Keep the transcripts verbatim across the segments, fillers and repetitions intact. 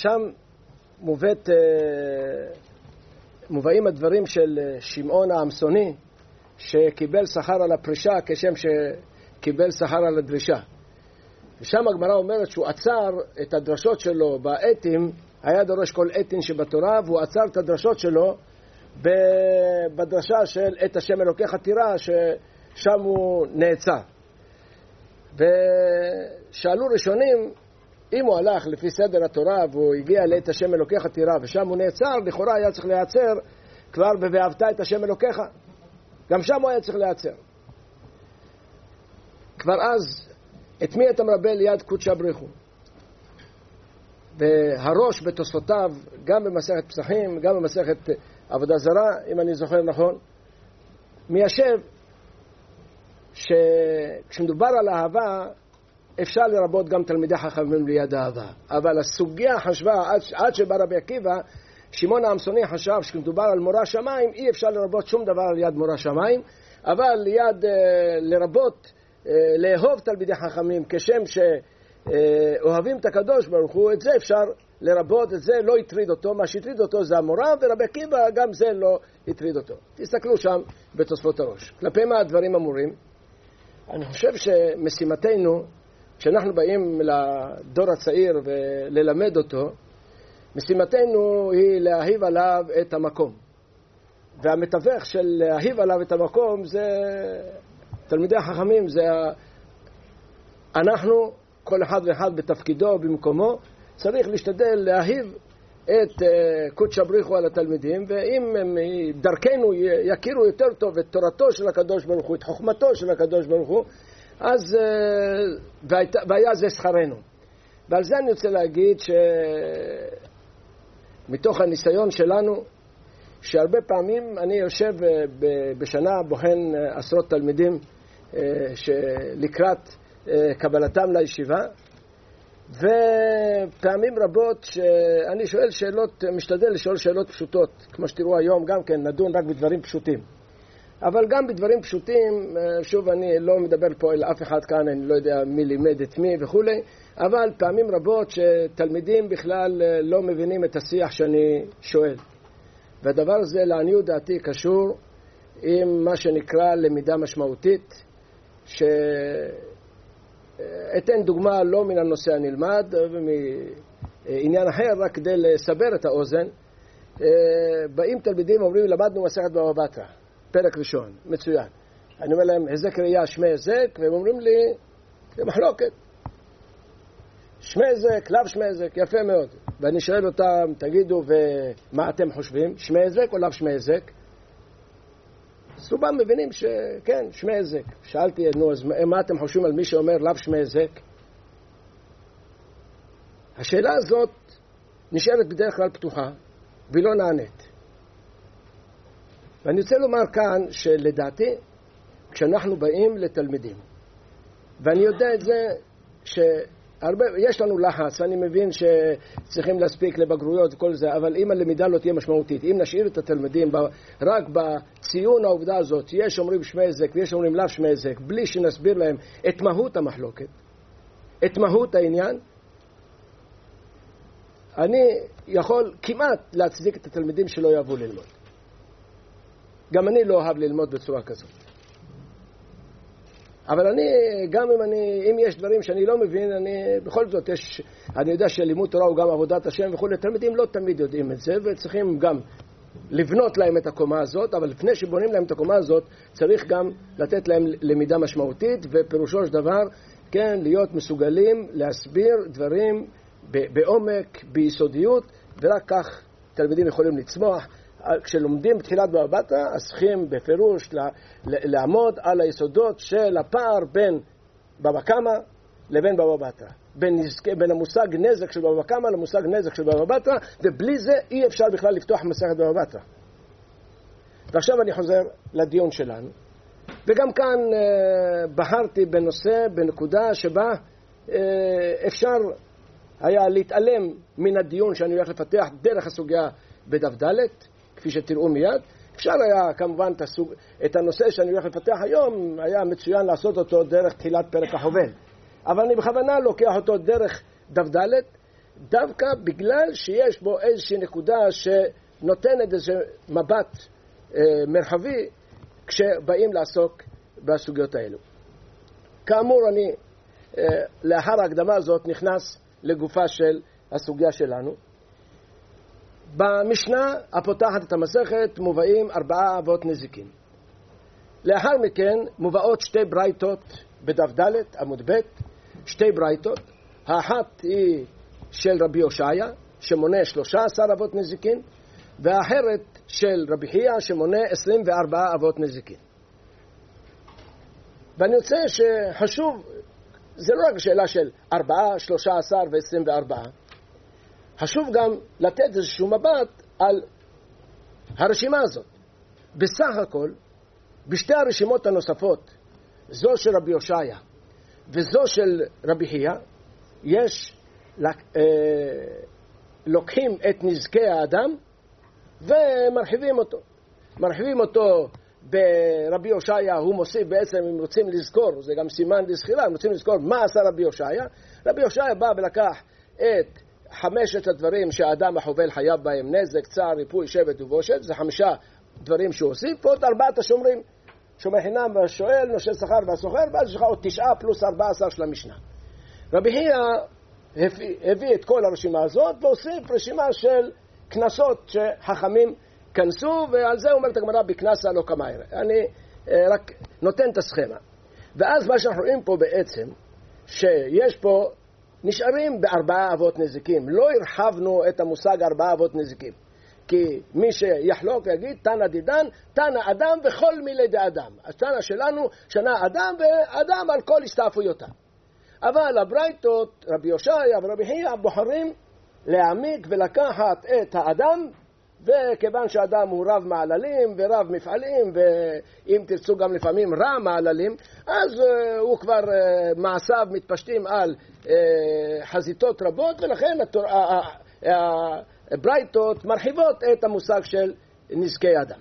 שם מובאת, מובאים הדברים של שמעון העמסוני, שקיבל שכר על הפרישה כשם שקיבל שכר על הדרישה. ושם הגמרא אומרת שהוא עצר את הדרשות שלו באתים, היה דורש כל אתין שבתורה, והוא עצר את הדרשות שלו בדרשה של את השם אלוקיך תירא, ששם הוא נעצר. ושאלו ראשונים, אם הוא הלך לפי סדר התורה והוא הגיע לאת השם אלוקיך תירא ושם הוא נעצר, לכאורה היה צריך להיעצר כבר ב"ואהבת את השם אלוקיך", גם שם הוא היה צריך להיעצר. כבר אז את מי אתה מרבה ליד קודשא בריחו? והראש בתוספותיו, גם במסכת פסחים, גם במסכת עבודה זרה, אם אני זוכר נכון, מיישב שכשמדובר על אהבה אפשר לרבות גם תלמידי חכמים ליד אהבה, אבל הסוגיה חשבה עד, עד שבא רבי עקיבא, שמעון העמסוני חשב שכשמדובר על מורא שמיים אי אפשר לרבות שום דבר על יד מורא שמיים, אבל ליד אה, לרבות אה, לאהוב תלמידי חכמים כשם שאוהבים את הקדוש ברוך הוא, את זה אפשר לרבות, את זה לא יטריד אותו, מה שהטריד אותו זה המורא, ורבי עקיבא גם זה לא יטריד אותו. תסתכלו שם בתוספות הראש. כלפי מה הדברים אמורים? אני חושב שמשימתנו, כשאנחנו באים לדור הצעיר וללמד אותו, משימתנו היא להאהיב עליו את המקום. והמתווך של להאהיב עליו את המקום זה תלמידי החכמים, זה אנחנו, כל אחד ואחד בתפקידו, במקומו, צריך להשתדל להאהיב את קודשא בריחו על התלמידים, ואם הם דרכנו יכירו יותר טוב את תורתו של הקדוש ברוך הוא, את חוכמתו של הקדוש ברוך הוא, אז והיה זה שכרנו. ועל זה אני רוצה להגיד שמתוך הניסיון שלנו, שהרבה פעמים אני יושב בשנה בוחן עשרות תלמידים שלקראת קבלתם לישיבה, ופעמים רבות שאני שואל שאלות, משתדל לשאול שאלות פשוטות, כמו שתראו היום גם כן נדון רק בדברים פשוטים, אבל גם בדברים פשוטים, שוב אני לא מדבר פה אל אף אחד כאן, אני לא יודע מי לימד את מי וכו', אבל פעמים רבות שתלמידים בכלל לא מבינים את השיח שאני שואל, והדבר הזה לעניות דעתי קשור עם מה שנקרא למידה משמעותית, ש... אתן דוגמה לא מן הנושא הנלמד, ומעניין אחר, רק כדי לסבר את האוזן. באים תלמידים אומרים, למדנו מסכת בבא בתרא, פרק ראשון, מצוין. אני אומר להם, הזק ראייה, שמי הזק, והם אומרים לי, זה מחלוקת. שמי הזק, לאו שמי הזק, יפה מאוד. ואני שואל אותם, תגידו, ומה אתם חושבים? שמי הזק או לאו שמי הזק? סובם מבינים שכן, שמי הזק. שאלתי, נו, אז מה אתם חושבים על מי שאומר לאו שמי הזק? השאלה הזאת נשארת בדרך כלל פתוחה, והיא לא נענית. ואני רוצה לומר כאן שלדעתי, כשאנחנו באים לתלמידים, ואני יודע את זה שהרבה, יש לנו לחץ, אני מבין שצריכים להספיק לבגרויות וכל זה, אבל אם הלמידה לא תהיה משמעותית, אם נשאיר את התלמידים רק בציון העובדה הזאת, יש אומרים שמי הזק ויש אומרים לאו שמי הזק, בלי שנסביר להם את מהות המחלוקת, את מהות העניין, אני יכול כמעט להצדיק את התלמידים שלא יאהבו ללמוד. גם אני לא אוהב ללמוד בצורה כזאת. אבל אני, גם אם אני, אם יש דברים שאני לא מבין, אני, בכל זאת יש, אני יודע שלימוד תורה הוא גם עבודת השם וכו', תלמידים לא תמיד יודעים את זה, וצריכים גם לבנות להם את הקומה הזאת, אבל לפני שבונים להם את הקומה הזאת, צריך גם לתת להם למידה משמעותית, ופירושו של דבר, כן, להיות מסוגלים להסביר דברים בעומק, ביסודיות, ורק כך תלמידים יכולים לצמוח. כשלומדים בתחילת בבא בתרא, אז צריכים בפירוש לעמוד על היסודות של הפער בין בבא קמא לבין בבא בתרא, בין, בין המושג נזק של בבא קמא למושג נזק של בבא בתרא, ובלי זה אי אפשר בכלל לפתוח מסכת בבא בתרא. ועכשיו אני חוזר לדיון שלנו, וגם כאן אה, בחרתי בנושא, בנקודה שבה אה, אפשר היה להתעלם מן הדיון שאני הולך לפתח דרך הסוגיה בדף ד', כפי שתראו מיד. אפשר היה כמובן את, הסוג, את הנושא שאני הולך לפתח היום, היה מצוין לעשות אותו דרך תחילת פרק החובל. אבל אני בכוונה לוקח אותו דרך דף ד', דווקא בגלל שיש בו איזושהי נקודה שנותנת איזה מבט אה, מרחבי כשבאים לעסוק בסוגיות האלו. כאמור, אני אה, לאחר ההקדמה הזאת נכנס לגופה של הסוגיה שלנו. במשנה הפותחת את המסכת מובאים ארבעה אבות נזיקין. לאחר מכן מובאות שתי ברייתות בדף ד' עמוד ב', שתי ברייתות. האחת היא של רבי הושעיה שמונה שלושה עשר אבות נזיקין, והאחרת של רבי חייא שמונה עשרים וארבעה אבות נזיקין. ואני רוצה שחשוב, זה לא רק שאלה של ארבעה, שלושה עשר ועשרים וארבעה, חשוב גם לתת איזשהו מבט על הרשימה הזאת. בסך הכל, בשתי הרשימות הנוספות, זו של רבי הושעיה וזו של רבי חייא, יש לוקחים את נזקי האדם ומרחיבים אותו. מרחיבים אותו ברבי הושעיה, הוא מוסיף בעצם, אם רוצים לזכור, זה גם סימן לזכירה, אם רוצים לזכור מה עשה רבי הושעיה, רבי הושעיה בא ולקח את חמשת הדברים שהאדם החובל חייב בהם, נזק, צער, ריפוי, שבט ובושת, זה חמישה דברים שהוא הוסיף, ועוד ארבעת השומרים, שומר חינם והשואל, נושא שכר והסוחר, ואז יש לך עוד תשעה פלוס ארבע עשר של המשנה. רבי חייא הביא, הביא את כל הרשימה הזאת והוסיף רשימה של כנסות שחכמים כנסו, ועל זה אומרת הגמרא בכנסה לא כמאיר. אני רק נותן את הסכמה. ואז מה שאנחנו רואים פה בעצם, שיש פה נשארים בארבעה אבות נזיקים. לא הרחבנו את המושג ארבעה אבות נזיקים. כי מי שיחלוק יגיד, תנא דידן, תנא אדם וכל מילי דאדם. אז תנא שלנו שנה אדם ואדם על כל הסתעפויותיו. אבל הברייתות, רבי הושעיה ורבי חייא, בוחרים להעמיק ולקחת את האדם, וכיוון שהאדם הוא רב מעללים ורב מפעלים, ואם תרצו גם לפעמים רע מעללים, אז uh, הוא כבר uh, מעשיו מתפשטים על uh, חזיתות רבות, ולכן הברייתות מרחיבות את המושג של נזקי אדם.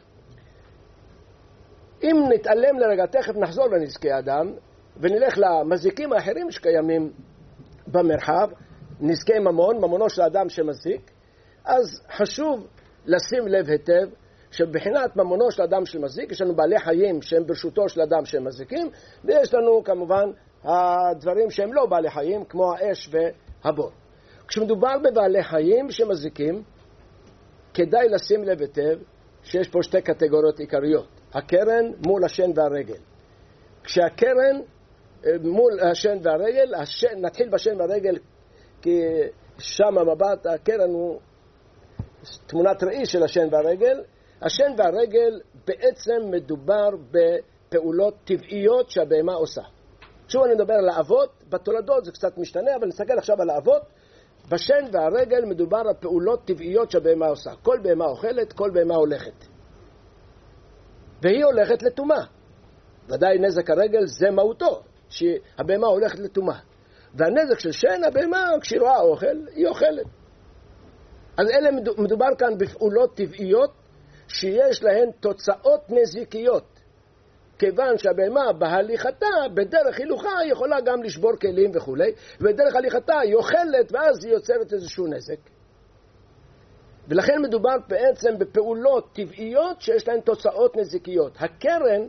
אם נתעלם לרגע, תכף נחזור לנזקי אדם, ונלך למזיקים האחרים שקיימים במרחב, נזקי ממון, ממונו של האדם שמזיק, אז חשוב לשים לב היטב שבחינת ממונו של אדם שמזיק, יש לנו בעלי חיים שהם ברשותו של אדם שהם מזיקים, ויש לנו כמובן הדברים שהם לא בעלי חיים, כמו האש והבור. כשמדובר בבעלי חיים שמזיקים, כדאי לשים לב היטב שיש פה שתי קטגוריות עיקריות, הקרן מול השן והרגל. כשהקרן מול השן והרגל, השן, נתחיל בשן והרגל, כי שם המבט, הקרן הוא תמונת ראי של השן והרגל. השן והרגל בעצם מדובר בפעולות טבעיות שהבהמה עושה. שוב אני מדבר על האבות, בתולדות זה קצת משתנה, אבל נסתכל עכשיו על האבות. בשן והרגל מדובר על פעולות טבעיות שהבהמה עושה. כל בהמה אוכלת, כל בהמה הולכת. והיא הולכת לטומאה. ודאי נזק הרגל זה מהותו, שהבהמה הולכת לטומאה. והנזק של שן, הבהמה כשהיא רואה אוכל, היא אוכלת. אז אלה מדובר כאן בפעולות טבעיות שיש להן תוצאות נזיקיות. כיוון שהבהמה בהליכתה, בדרך הילוכה, היא יכולה גם לשבור כלים וכו'. ובדרך הליכתה היא אוכלת ואז היא יוצרת איזשהו נזק. ולכן מדובר בעצם בפעולות טבעיות שיש להן תוצאות נזיקיות. הקרן,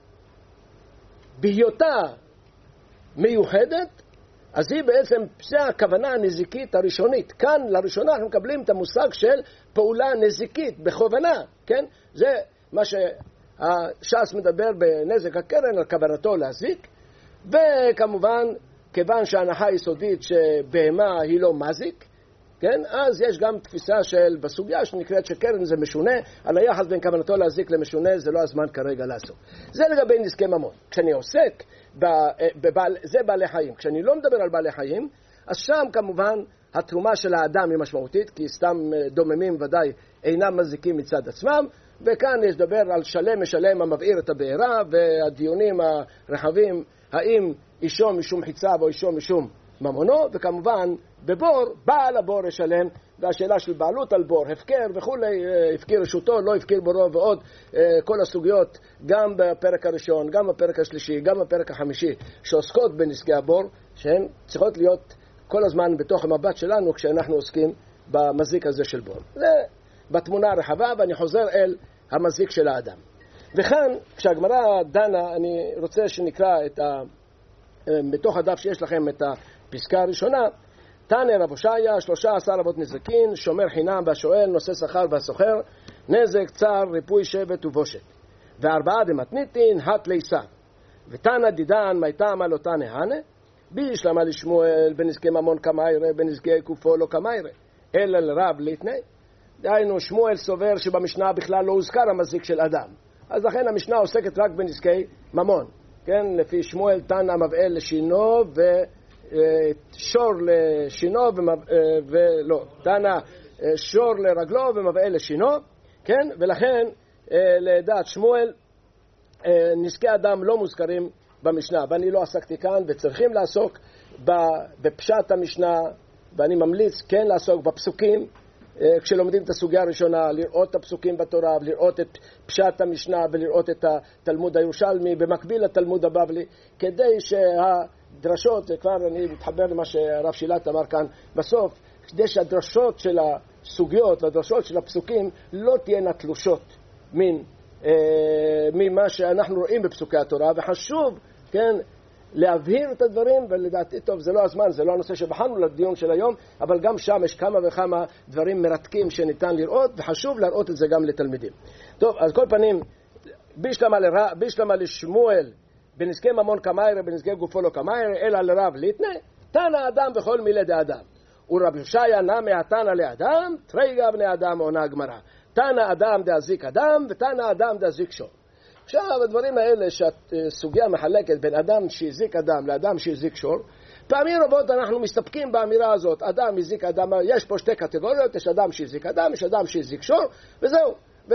בהיותה מיוחדת, אז היא בעצם, זה הכוונה הנזיקית הראשונית. כאן לראשונה אנחנו מקבלים את המושג של פעולה נזיקית, בכוונה, כן? זה מה שהש"ס מדבר בנזק הקרן, על כוונתו להזיק. וכמובן, כיוון שההנחה היסודית שבהמה היא לא מזיק, כן? אז יש גם תפיסה של, בסוגיה שנקראת שקרן זה משונה, על היחס בין כוונתו להזיק למשונה, זה לא הזמן כרגע לעשות. זה לגבי נזקי ממון. כשאני עוסק, בבעל, זה בעלי חיים. כשאני לא מדבר על בעלי חיים, אז שם כמובן התרומה של האדם היא משמעותית, כי סתם דוממים ודאי אינם מזיקים מצד עצמם, וכאן יש לדבר על שלם משלם המבעיר את הבעירה, והדיונים הרחבים, האם אישו משום חיצה או אישו משום ממונו, וכמובן בבור, בעל הבור ישלם, והשאלה של בעלות על בור, הפקר וכולי, הפקיר רשותו, לא הפקיר בורו ועוד, כל הסוגיות, גם בפרק הראשון, גם בפרק השלישי, גם בפרק החמישי, שעוסקות בנזקי הבור, שהן צריכות להיות כל הזמן בתוך המבט שלנו כשאנחנו עוסקים במזיק הזה של בור. זה בתמונה הרחבה, ואני חוזר אל המזיק של האדם. וכאן, כשהגמרא דנה, אני רוצה שנקרא את ה... בתוך הדף שיש לכם את הפסקה הראשונה, תנא רב הושעיה, שלושה עשר אבות נזקין, שומר חינם והשואל, נושא שכר והסוחר, נזק, צער, ריפוי שבט ובושת. וארבעה דמתניתין, הט ליסה. ותנא דידן, מי טעמא לא תנא הנה, בישלמה לשמואל, בנזקי ממון כמיירה, בנזקי קופו לא כמיירה, אלא לרב ליתני. דהיינו, שמואל סובר שבמשנה בכלל לא הוזכר המזיק של אדם. אז לכן המשנה עוסקת רק בנזקי ממון. כן, לפי שמואל תנא מבעל לשינו ושור לשינו ולא, תנא שור לרגלו ומבעל לשינו, כן, ולכן לדעת שמואל נזקי אדם לא מוזכרים במשנה, ואני לא עסקתי כאן וצריכים לעסוק בפשט המשנה, ואני ממליץ כן לעסוק בפסוקים, כשלומדים את הסוגיה הראשונה, לראות את הפסוקים בתורה, לראות את פשט המשנה ולראות את התלמוד הירושלמי במקביל לתלמוד הבבלי, כדי שהדרשות, וכבר אני מתחבר למה שהרב שילת אמר כאן בסוף, כדי שהדרשות של הסוגיות והדרשות של הפסוקים לא תהיינה תלושות מן, אה, ממה שאנחנו רואים בפסוקי התורה, וחשוב, כן, להבהיר את הדברים, ולדעתי טוב, זה לא הזמן, זה לא הנושא שבחרנו לדיון של היום, אבל גם שם יש כמה וכמה דברים מרתקים שניתן לראות, וחשוב להראות את זה גם לתלמידים. טוב, אז כל פנים, בישלמה, לרע, בישלמה לשמואל, בנזקי ממון כמיירה, בנזקי גופו לא כמיירה, אלא לרב ליתנה, תנא אדם בכל מילי דאדם. ורב הושעיה נמי התנא לאדם, תריגה בני אדם עונה הגמרא. תנא אדם דאזיק אדם, ותנא אדם דאזיק שור. עכשיו, הדברים האלה שהסוגיה מחלקת בין אדם שהזיק אדם לאדם שהזיק שור, פעמים רבות אנחנו מסתפקים באמירה הזאת, אדם הזיק אדם, יש פה שתי קטגוריות, יש אדם שהזיק אדם, יש אדם שהזיק שור, וזהו.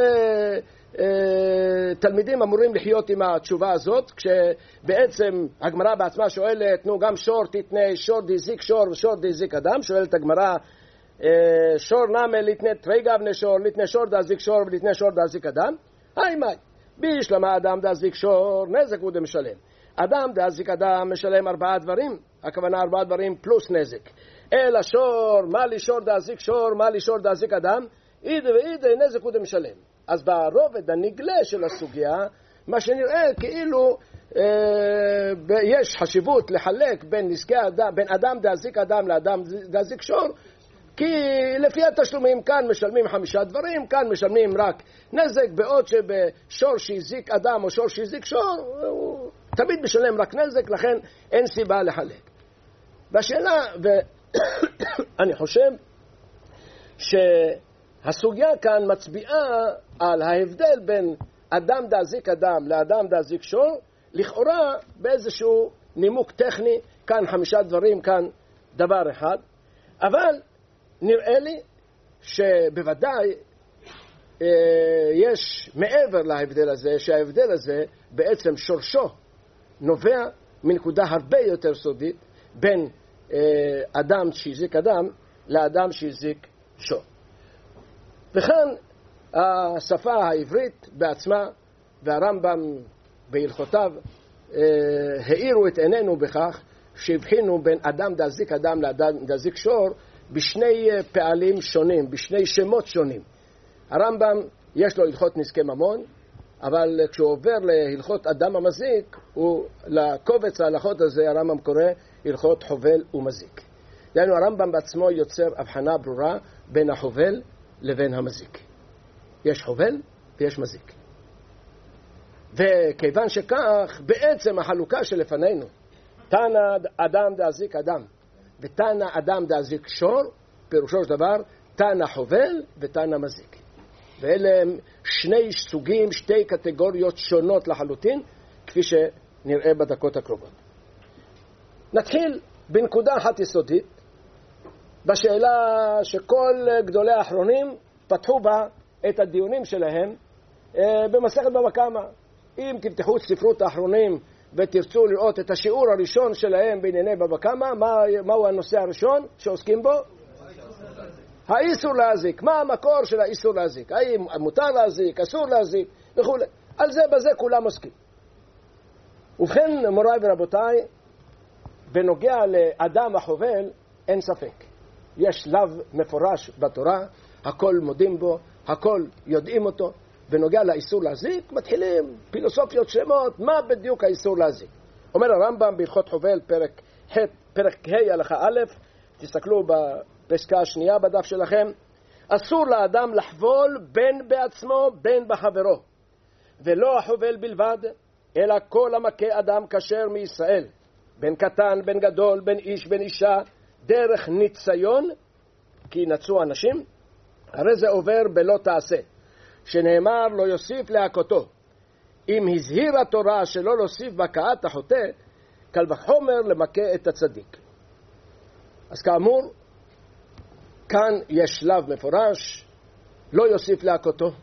ותלמידים אמורים לחיות עם התשובה הזאת, כשבעצם הגמרא בעצמה שואלת, נו גם שור תתנה, שור דזיק שור ושור דזיק אדם, שואלת הגמרא, שור נמי לתנה תריגה בני שור, לתנה שור דזיק שור ולתנה שור דזיק אדם, היי מי. בישלמה אדם דאזיק שור, נזק הוא דמשלם. אדם דאזיק אדם משלם ארבעה דברים, הכוונה ארבעה דברים פלוס נזק. אלא שור, מה לי שור דאזיק שור, מה לי שור דאזיק אדם, אידה ואידה נזק הוא דמשלם. אז ברובד הנגלה של הסוגיה, מה שנראה כאילו אה, יש חשיבות לחלק בין נזקי אדם, בין אדם דאזיק אדם לאדם דאזיק שור, כי לפי התשלומים כאן משלמים חמישה דברים, כאן משלמים רק נזק, בעוד שבשור שהזיק אדם או שור שהזיק שור, הוא תמיד משלם רק נזק, לכן אין סיבה לחלק. והשאלה, ואני חושב שהסוגיה כאן מצביעה על ההבדל בין אדם דאזיק אדם לאדם דאזיק שור, לכאורה באיזשהו נימוק טכני, כאן חמישה דברים, כאן דבר אחד, אבל נראה לי שבוודאי אה, יש מעבר להבדל הזה, שההבדל הזה בעצם שורשו נובע מנקודה הרבה יותר סודית בין אה, אדם שהזיק אדם לאדם שהזיק שור. וכאן השפה העברית בעצמה והרמב"ם בהלכותיו אה, האירו את עינינו בכך שהבחינו בין אדם דאזיק אדם לאדם דאזיק שור בשני פעלים שונים, בשני שמות שונים. הרמב"ם יש לו הלכות נזקי ממון, אבל כשהוא עובר להלכות אדם המזיק, הוא, לקובץ ההלכות הזה הרמב"ם קורא הלכות חובל ומזיק. דהיינו הרמב"ם בעצמו יוצר הבחנה ברורה בין החובל לבין המזיק. יש חובל ויש מזיק. וכיוון שכך, בעצם החלוקה שלפנינו, תנא אדם דאזיק אדם, ותנא אדם דאזיק שור, פירושו של דבר, תנא חובל ותנא מזיק. ואלה הם שני סוגים, שתי קטגוריות שונות לחלוטין, כפי שנראה בדקות הקרובות. נתחיל בנקודה אחת יסודית, בשאלה שכל גדולי האחרונים פתחו בה את הדיונים שלהם במסכת בבא קמא. אם תפתחו את ספרות האחרונים ותרצו לראות את השיעור הראשון שלהם בענייני בבא קמא, מה, מהו הנושא הראשון שעוסקים בו? האיסור להזיק. מה המקור של האיסור להזיק? האם מותר להזיק, אסור להזיק וכו'. על זה בזה כולם עוסקים. ובכן, מוריי ורבותיי, בנוגע לאדם החובל, אין ספק. יש שלב מפורש בתורה, הכל מודים בו, הכל יודעים אותו, ונוגע לאיסור להזיק, מתחילים פילוסופיות שלמות, מה בדיוק האיסור להזיק. אומר הרמב"ם בהלכות חובל, פרק ח', פרק ה' הלכה א', תסתכלו בפסקה השנייה בדף שלכם, אסור לאדם לחבול בין בעצמו בין בחברו, ולא החובל בלבד, אלא כל המכה אדם כשר מישראל, בין קטן, בין גדול, בין איש, בין אישה, דרך ניציון, כי נצאו אנשים, הרי זה עובר בלא תעשה, שנאמר לא יוסיף להכותו. אם הזהיר התורה שלא להוסיף בהכאת החוטא, קל וחומר למכה את הצדיק. אז כאמור, כאן יש שלב מפורש, לא יוסיף להכותו,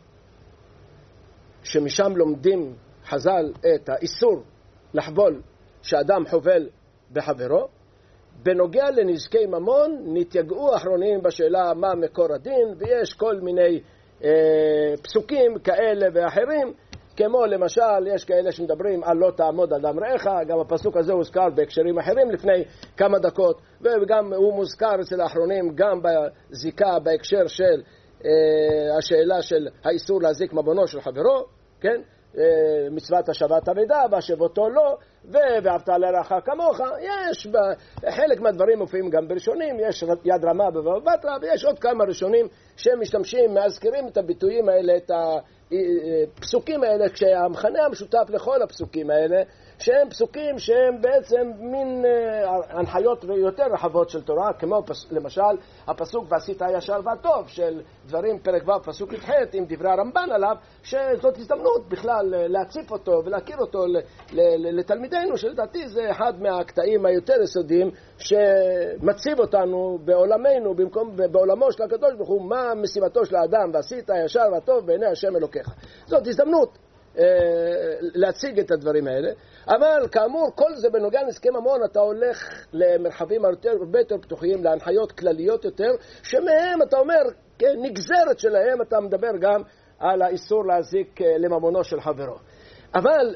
שמשם לומדים חז"ל את האיסור לחבול שאדם חובל בחברו. בנוגע לנזקי ממון נתייגעו האחרונים בשאלה מה מקור הדין, ויש כל מיני אה, פסוקים כאלה ואחרים, כמו למשל יש כאלה שמדברים על לא תעמוד על דם רעך, גם הפסוק הזה הוזכר בהקשרים אחרים לפני כמה דקות, וגם הוא מוזכר אצל האחרונים גם בזיקה בהקשר של אה, השאלה של האיסור להזיק ממונו של חברו, כן? מצוות השבת אבדה והשבותו לא, ואהבת לרעך כמוך. יש חלק מהדברים מופיעים גם בראשונים, יש יד רמה בבבא בתרא, ויש עוד כמה ראשונים שמשתמשים, מאזכירים את הביטויים האלה, את הפסוקים האלה, כשהמכנה המשותף לכל הפסוקים האלה, שהם פסוקים שהם בעצם מין הנחיות יותר רחבות של תורה, כמו למשל הפסוק ועשית הישר והטוב של דברים פרק ו' פסוק י"ח עם דברי הרמב"ן עליו, שזאת הזדמנות בכלל להציף אותו ולהכיר אותו לתלמידינו, שלדעתי זה אחד מהקטעים היותר יסודיים שמציב אותנו בעולמנו, במקום בעולמו של הקדוש ברוך הוא, מה משימתו של האדם, ועשית הישר והטוב בעיני השם אלוקיך. זאת הזדמנות להציג את הדברים האלה, אבל כאמור כל זה בנוגע לנזקי ממון אתה הולך למרחבים הרבה יותר פתוחים, להנחיות כלליות יותר, שמהם אתה אומר, כן, נגזרת שלהם אתה מדבר גם על האיסור להזיק לממונו של חברו. אבל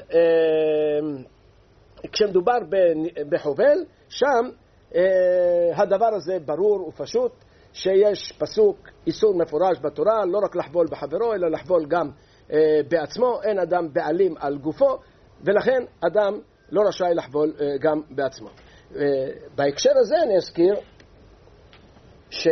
כשמדובר בחובל, שם הדבר הזה ברור ופשוט, שיש פסוק איסור מפורש בתורה, לא רק לחבול בחברו אלא לחבול גם בעצמו, אין אדם בעלים על גופו, ולכן אדם לא רשאי לחבול גם בעצמו. בהקשר הזה אני אזכיר ש...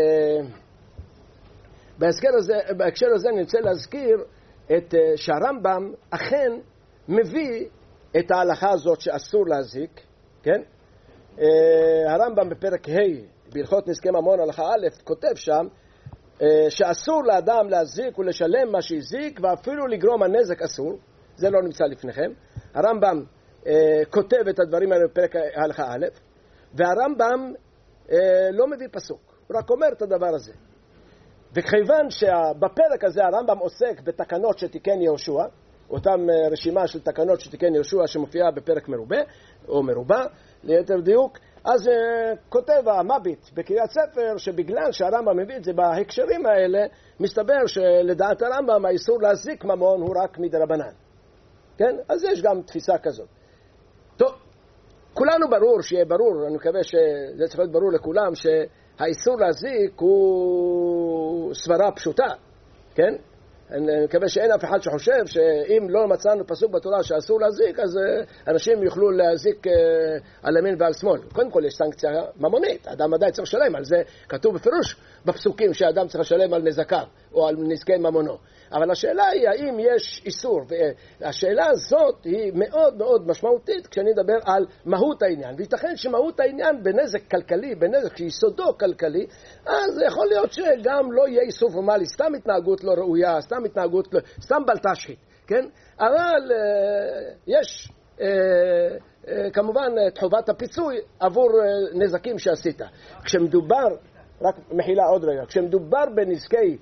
בהקשר הזה, בהקשר הזה אני רוצה להזכיר את שהרמב"ם אכן מביא את ההלכה הזאת שאסור להזיק, כן? הרמב"ם בפרק ה' בהלכות נזקי ממון הלכה א' כותב שם שאסור לאדם להזיק ולשלם מה שהזיק, ואפילו לגרום הנזק אסור. זה לא נמצא לפניכם. הרמב"ם אה, כותב את הדברים האלה בפרק ההלכה א', והרמב"ם אה, לא מביא פסוק, הוא רק אומר את הדבר הזה. וכיוון שבפרק הזה הרמב"ם עוסק בתקנות שתיקן יהושע, אותם אה, רשימה של תקנות שתיקן יהושע שמופיעה בפרק מרובה, או מרובע, ליתר דיוק, אז uh, כותב המביט בקריאת ספר שבגלל שהרמב"ם מביא את זה בהקשרים האלה, מסתבר שלדעת הרמב"ם האיסור להזיק ממון הוא רק מדרבנן. כן? אז יש גם תפיסה כזאת. טוב, כולנו ברור, שיהיה ברור, אני מקווה שזה צריך להיות ברור לכולם, שהאיסור להזיק הוא סברה פשוטה. כן? אני מקווה שאין אף אחד שחושב שאם לא מצאנו פסוק בתורה שאסור להזיק, אז אנשים יוכלו להזיק על ימין ועל שמאל. קודם כל יש סנקציה ממונית, האדם עדיין צריך לשלם על זה, כתוב בפירוש בפסוקים שהאדם צריך לשלם על נזקיו או על נזקי ממונו. אבל השאלה היא האם יש איסור, והשאלה הזאת היא מאוד מאוד משמעותית כשאני מדבר על מהות העניין. וייתכן שמהות העניין בנזק כלכלי, בנזק שיסודו כלכלי, אז יכול להיות שגם לא יהיה איסור פורמלי, סתם התנהגות לא ראויה, סתם התנהגות, לא, סתם בלטשחית, כן? אבל אה, יש אה, אה, כמובן את חובת הפיצוי עבור אה, נזקים שעשית. כשמדובר, רק מחילה עוד רגע, כשמדובר בנזקי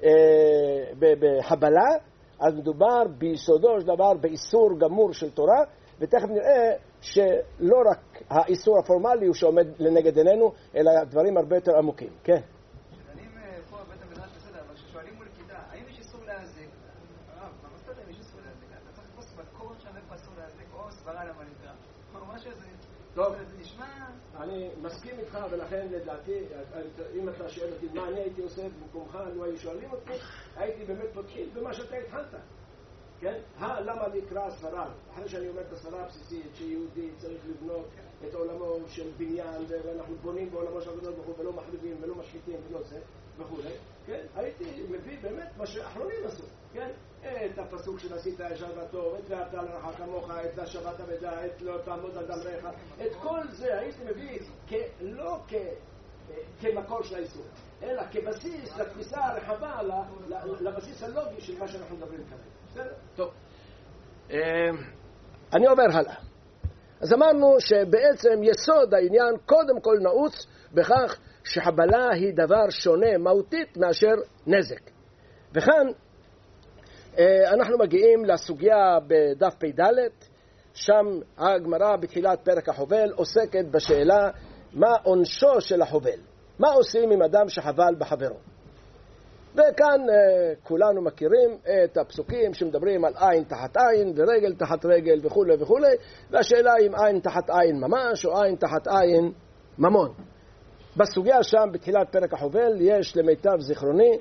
בחבלה, אז מדובר ביסודו של דבר באיסור גמור של תורה, ותכף נראה שלא רק האיסור הפורמלי הוא שעומד לנגד עינינו, אלא דברים הרבה יותר עמוקים. כן? שואלים פה בית המדרש בסדר, אבל כששואלים מול כיתה, האם יש איסור להזיק? הרב, מה מסתכל אם יש איסור להזיק? אתה צריך לתפוס בקור שם איפה אסור להזיק, או סברה למה נקרא. כלומר, מה שזה טוב, זה נשמע... אני מסכים איתך, ולכן לדעתי, אם אתה שואל אותי מה אני הייתי עושה במקומך, לו היו שואלים אותי, הייתי באמת מתחיל במה שאתה התחלת. כן? למה נקרא סברה? אחרי שאני אומר את הסברה הבסיסית שיהודי צריך לבנות את עולמו של בניין, ואנחנו בונים בעולמו של עבודות וכו', ולא מחריבים ולא משחיתים ולא זה וכו', כן? הייתי מביא באמת מה שאחרונים עשו, כן? את הפסוק של עשית ישר וטוב, את ואהבת לרעך כמוך, את והשבת אבדה, את לא תעמוד על דם רעך, את כל זה הייתי מביא לא כמקור של האיסור, אלא כבסיס לתפיסה הרחבה, לבסיס הלוגי של מה שאנחנו מדברים כרגע. טוב, אני עובר הלאה. אז אמרנו שבעצם יסוד העניין קודם כל נעוץ בכך שחבלה היא דבר שונה מהותית מאשר נזק. וכאן אנחנו מגיעים לסוגיה בדף פ"ד, שם הגמרא בתחילת פרק החובל עוסקת בשאלה מה עונשו של החובל, מה עושים עם אדם שחבל בחברו. וכאן uh, כולנו מכירים את הפסוקים שמדברים על עין תחת עין ורגל תחת רגל וכו' וכו', והשאלה אם עין תחת עין ממש או עין תחת עין ממון. בסוגיה שם בתחילת פרק החובל יש למיטב זיכרוני,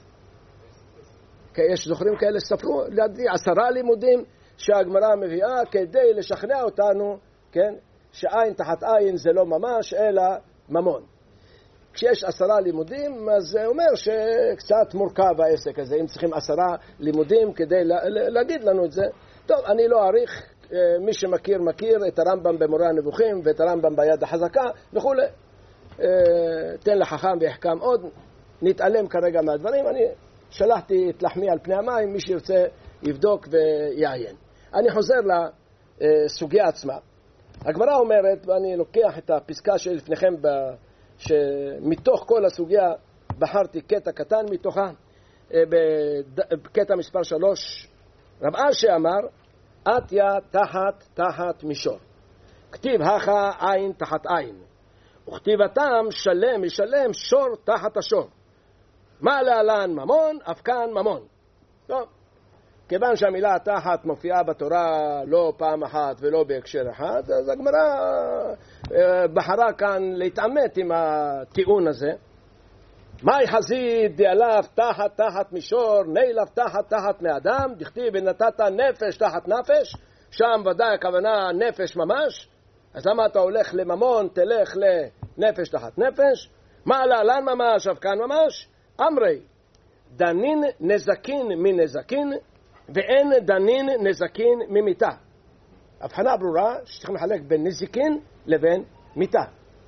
יש זוכרים כאלה ספרו, לידי עשרה לימודים שהגמרא מביאה כדי לשכנע אותנו, כן, שעין תחת עין זה לא ממש אלא ממון. כשיש עשרה לימודים, אז זה אומר שקצת מורכב העסק הזה, אם צריכים עשרה לימודים כדי להגיד לנו את זה. טוב, אני לא אעריך, מי שמכיר מכיר את הרמב"ם במורה הנבוכים ואת הרמב"ם ביד החזקה וכו'. תן לחכם ויחכם עוד, נתעלם כרגע מהדברים. אני שלחתי את לחמי על פני המים, מי שירצה יבדוק ויעיין. אני חוזר לסוגיה עצמה. הגמרא אומרת, ואני לוקח את הפסקה שלפניכם ב... שמתוך כל הסוגיה בחרתי קטע קטן מתוכה, בקטע מספר שלוש, רב אשי אמר, עטיה תחת תחת מישור, כתיב הכה עין תחת עין, וכתיבתם שלם משלם שור תחת השור, מה להלן ממון, אף כאן ממון. טוב, כיוון שהמילה תחת מופיעה בתורה לא פעם אחת ולא בהקשר אחד, אז הגמרא בחרה כאן להתעמת עם הטיעון הזה. מהי חזית דעליו תחת תחת מישור, נילב תחת תחת מאדם, דכתיב ונתת נפש תחת נפש, שם ודאי הכוונה נפש ממש, אז למה אתה הולך לממון, תלך לנפש תחת נפש? מה להלן ממש, אף כאן ממש? אמרי, דנין נזקין מנזקין, ואין דנין נזקין ממיתה. הבחנה ברורה שצריכים לחלק בין נזיקין לבין מיתה.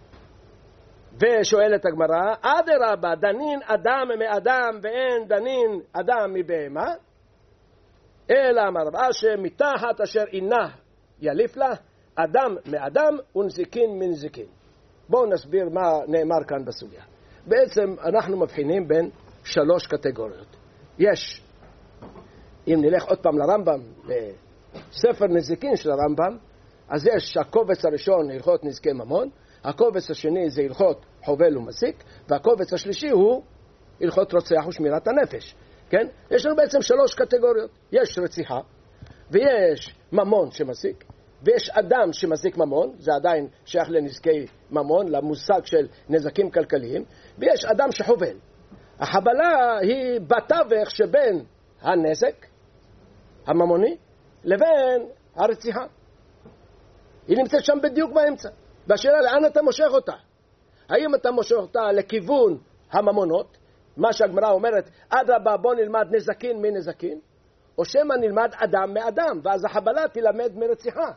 ושואלת הגמרא, אדרבה, דנין אדם מאדם ואין דנין אדם מבהמה, אלא אמר רב אשי, מתחת אשר אינה יליף לה, אדם מאדם ונזיקין מנזיקין. בואו נסביר מה נאמר כאן בסוגיה. בעצם אנחנו מבחינים בין שלוש קטגוריות. יש, אם נלך עוד פעם לרמב"ם, בספר נזיקין של הרמב"ם, אז יש הקובץ הראשון הלכות נזקי ממון, הקובץ השני זה הלכות חובל ומזיק, והקובץ השלישי הוא הלכות רוצח ושמירת הנפש. כן? יש לנו בעצם שלוש קטגוריות. יש רציחה, ויש ממון שמזיק, ויש אדם שמזיק ממון, זה עדיין שייך לנזקי ממון, למושג של נזקים כלכליים, ויש אדם שחובל. החבלה היא בתווך שבין הנזק הממוני לבין הרציחה. היא נמצאת שם בדיוק באמצע. והשאלה, לאן אתה מושך אותה? האם אתה מושך אותה לכיוון הממונות, מה שהגמרא אומרת, אדרבה בוא נלמד נזקין מנזקין, או שמא נלמד אדם מאדם, ואז החבלה תלמד מרציחה.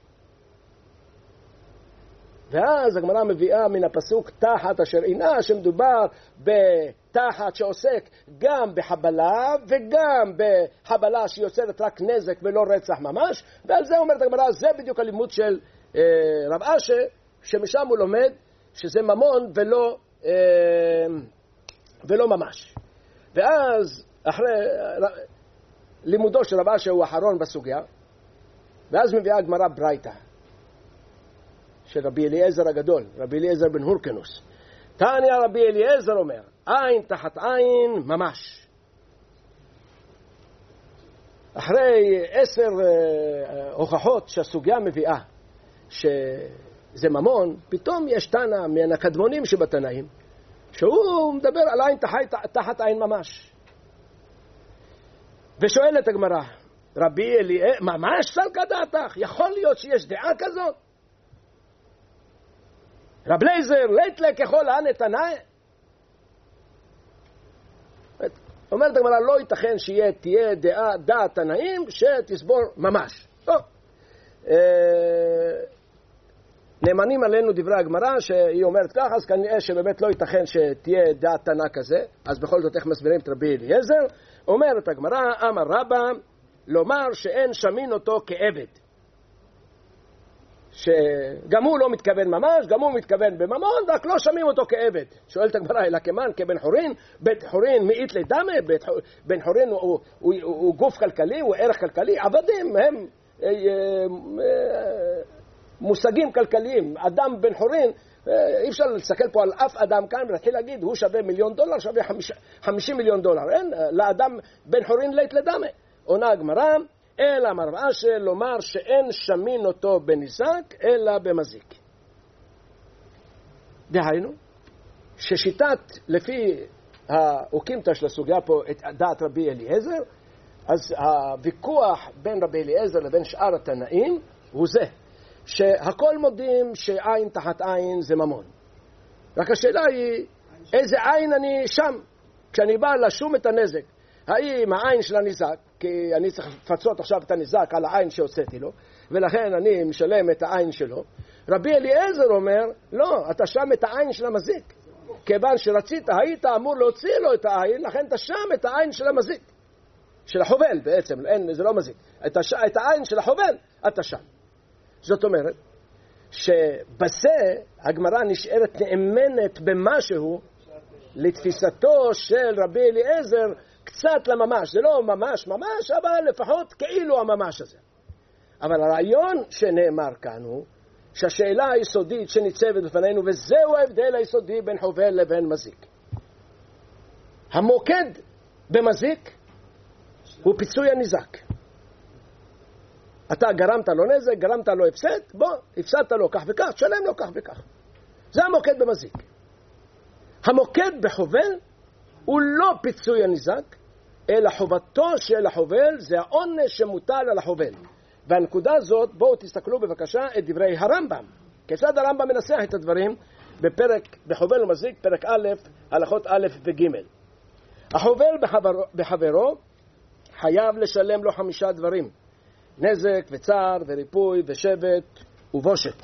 ואז הגמרא מביאה מן הפסוק תחת אשר אינה, שמדובר בתחת שעוסק גם בחבלה וגם בחבלה שיוצרת רק נזק ולא רצח ממש, ועל זה אומרת הגמרא, זה בדיוק הלימוד של אה, רב אשי, שמשם הוא לומד שזה ממון ולא, אה, ולא ממש. ואז אחרי לימודו של רב אשי הוא האחרון בסוגיה, ואז מביאה הגמרא ברייתא של רבי אליעזר הגדול, רבי אליעזר בן הורקנוס. תניא רבי אליעזר אומר, עין תחת עין ממש. אחרי עשר uh, הוכחות שהסוגיה מביאה, זה ממון, פתאום יש תנא מן הקדמונים שבתנאים, שהוא מדבר על עין תחת, תחת עין ממש. ושואלת הגמרא, רבי אליעזר, ממש סלקא דעתך? יכול להיות שיש דעה כזאת? רב אליעזר, לית לה ככל הנתנאי? אומרת הגמרא, לא ייתכן שתהיה דעה, דעת תנאים שתסבור ממש. טוב. נאמנים עלינו דברי הגמרא שהיא אומרת כך, אז כנראה שבאמת לא ייתכן שתהיה דעת תנא כזה, אז בכל זאת איך מסבירים את רבי אליעזר? אומרת הגמרא, אמר רבא, לומר שאין שמין אותו כעבד. שגם הוא לא מתכוון ממש, גם הוא מתכוון בממון, רק לא שמים אותו כעבד. שואלת הגמרא, אלא כמן כבן חורין, בית חורין מאית לדמה, בן חורין הוא, הוא, הוא, הוא גוף כלכלי, הוא ערך כלכלי, עבדים הם אה, אה, מושגים כלכליים. אדם בן חורין, אה, אי אפשר להסתכל פה על אף אדם כאן ולהתחיל להגיד, הוא שווה מיליון דולר, שווה חמיש, חמישים מיליון דולר. אין, לאדם בן חורין לית לדמה. עונה הגמרא, אלא אמר רב אשר לומר שאין שמין אותו בניזק אלא במזיק. דהיינו, ששיטת לפי האוקימתא של הסוגיה פה את דעת רבי אליעזר, אז הוויכוח בין רבי אליעזר לבין שאר התנאים הוא זה, שהכל מודים שעין תחת עין זה ממון. רק השאלה היא, איזה עין אני שם? כשאני בא לשום את הנזק, האם העין של הניזק, כי אני צריך לפצות עכשיו את הניזק על העין שהוצאתי לו, ולכן אני משלם את העין שלו. רבי אליעזר אומר, לא, אתה שם את העין של המזיק. כיוון שרצית, היית אמור להוציא לו את העין, לכן אתה שם את העין של המזיק. של החובל בעצם, אין, זה לא מזיק. את, הש... את העין של החובל, אתה שם. זאת אומרת, שבזה הגמרא נשארת נאמנת במשהו, לתפיסתו של רבי אליעזר, קצת לממש, זה לא ממש ממש, אבל לפחות כאילו הממש הזה. אבל הרעיון שנאמר כאן הוא, שהשאלה היסודית שניצבת בפנינו, וזהו ההבדל היסודי בין חובל לבין מזיק. המוקד במזיק הוא פיצוי הניזק. אתה גרמת לו נזק, גרמת לו הפסד, בוא, הפסדת לו כך וכך, תשלם לו כך וכך. זה המוקד במזיק. המוקד בחובל הוא לא פיצוי הניזק, אלא חובתו של החובל, זה העונש שמוטל על החובל. והנקודה הזאת, בואו תסתכלו בבקשה את דברי הרמב"ם. כיצד הרמב"ם מנסח את הדברים בפרק, בחובל ומזיק, פרק א', הלכות א' וג'. החובל בחברו, בחברו חייב לשלם לו חמישה דברים, נזק וצער וריפוי ושבט ובושת.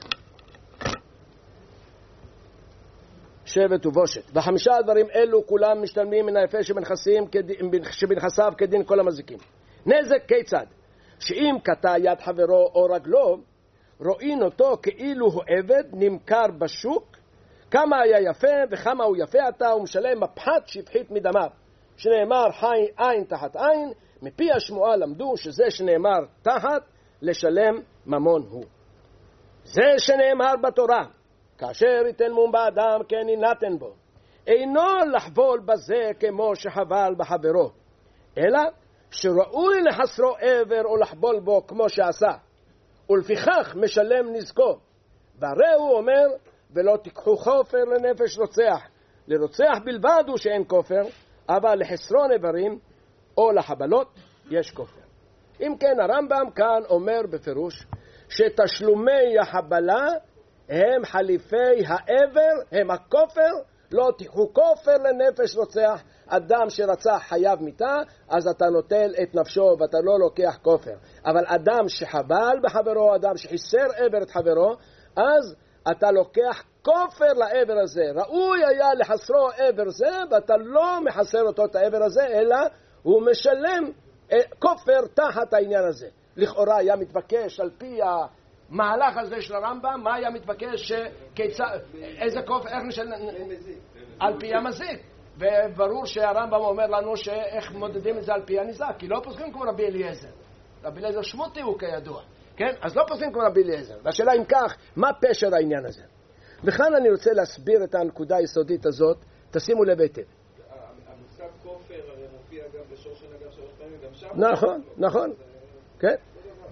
שבט ובושת. וחמישה הדברים אלו כולם משתלמים מן היפה שבנכסים, שבנכסיו כדין כל המזיקים. נזק כיצד? שאם קטע יד חברו או רגלו, רואים אותו כאילו הוא עבד, נמכר בשוק, כמה היה יפה וכמה הוא יפה אתה, הוא משלם מפחת שפחית מדמיו. שנאמר חי, עין תחת עין, מפי השמועה למדו שזה שנאמר תחת, לשלם ממון הוא. זה שנאמר בתורה, כאשר ייתן מום באדם כן ינתן בו, אינו לחבול בזה כמו שחבל בחברו, אלא שראוי לחסרו עבר או לחבול בו כמו שעשה, ולפיכך משלם נזקו. והרי הוא אומר, ולא תיקחו כופר לנפש רוצח, לרוצח בלבד הוא שאין כופר, אבל לחסרון איברים או לחבלות יש כופר. אם כן, הרמב"ם כאן אומר בפירוש שתשלומי החבלה הם חליפי העבר, הם הכופר. לא תיקחו כופר לנפש רוצח, אדם שרצח חייב מיתה, אז אתה נוטל את נפשו ואתה לא לוקח כופר. אבל אדם שחבל בחברו, אדם שחיסר עבר את חברו, אז אתה לוקח כופר לעבר הזה. ראוי היה לחסרו עבר זה, ואתה לא מחסר אותו את העבר הזה, אלא הוא משלם כופר תחת העניין הזה. לכאורה היה מתבקש על פי המהלך הזה של הרמב"ם, מה היה מתבקש, כיצד, איזה כופר, איך נשלם? על פי המזיק. וברור שהרמב"ם אומר לנו שאיך מודדים את זה על פי הניזק, כי לא פוסקים כמו רבי אליעזר. רבי אליעזר שמותי הוא כידוע, כן? אז לא פוסקים כמו רבי אליעזר. והשאלה אם כך, מה פשר העניין הזה? וכאן אני רוצה להסביר את הנקודה היסודית הזאת, תשימו לב היטב. המושג כופר הרי מופיע גם בשור שנגע שלוש פעמים, גם שם. נכון, נכון. כן?